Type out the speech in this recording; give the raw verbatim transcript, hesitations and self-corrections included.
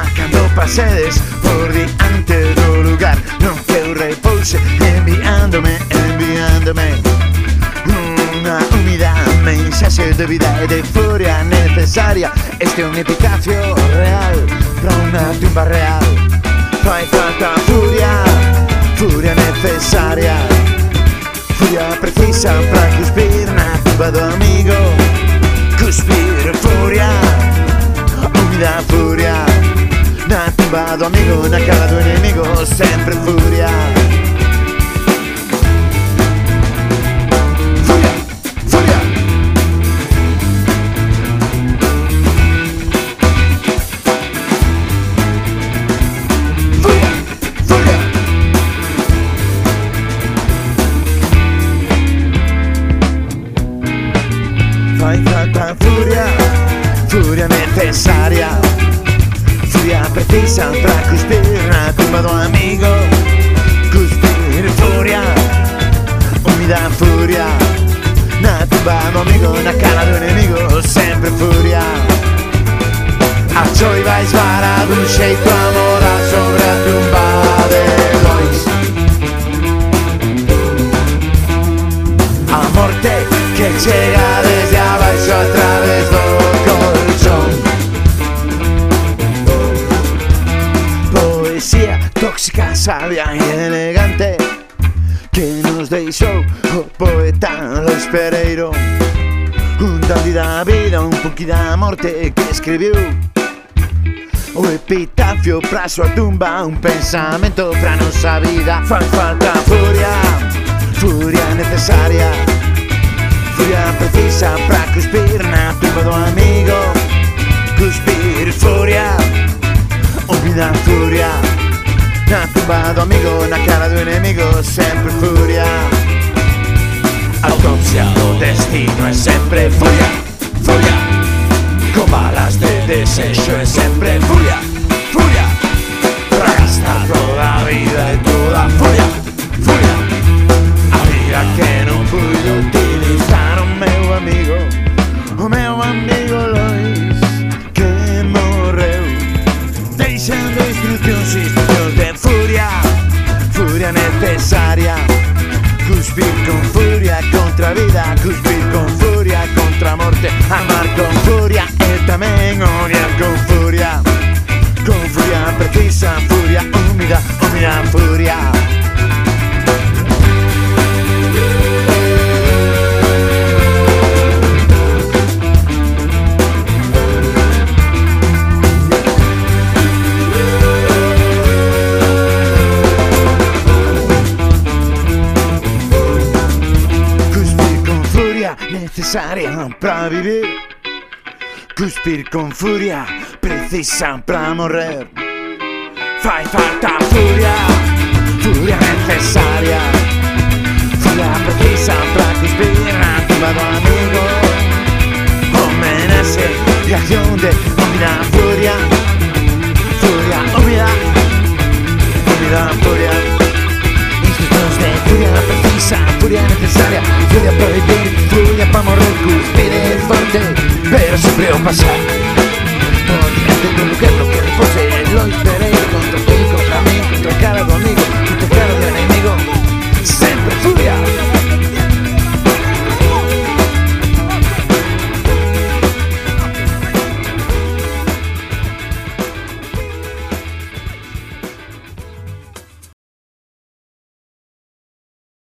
cando pasedes por diante do lugar, non que eu repouse enviándome, enviándome unha humida mensaxe de vida e de furia necesaria. Este é un epitafio real para unha tumba real. Fai falta furia, furia necesaria, furia precisa para cuspir na tumba do amigo. Cuspir furia, humida furia, na tumba do amigo, na cara do inimigo, sempre furia. Fai falta furia, furia necesaria, furia precisa para cuspir na tumba do amigo. Cuspir furia, humida furia, na tumba do amigo, na cara do inimigo, sempre furia. A choiva esvara dun xeito a morar sobre a tumba de dois. A morte que chega desde abaixo a través do colchón. Poesía tóxica, sabia e elegante que nos deixou o poeta Lois Pereiro. Un dandy da vida, un punky da morte que escribiu o epitafio pra súa tumba, un pensamento pra nosa vida. Fai falta furia, furia necesaria, furia precisa para cuspir na tumba do amigo. Cuspir furia, humida furia, na tumba do amigo, na cara do inimigo, sempre furia. Autopsia do destino é sempre furia, furia, con balas de desexo é sempre furia, furia, pra gastar toda a vida e toda a furia, furia, a vida que non puido utilizar o meu amigo, o meu amigo Lois, que morreu deixando instruccións, instruccións de furia, furia necesaria. Cuspir con furia contra a vida, cuspir con furia contra a morte, amar con furia e tamén odiar con furia. Con furia precisa, furia húmida, húmida furia. Necesaria para vivir, cuspir con furia precisa para morrer. Fai falta furia, furia necesaria, furia precisa para cuspir na tumba do amigo. Homenaxe y acción de humida furia, furia humida, humida furia. Instruccións de furia precisa, furia necesaria, furia para vivir, furia para morrer. Cuspir fuerte, pero sempre o pasar por diante do lugar no que repose Lois Pereiro contra ti, contra mí, contra a cara do amigo.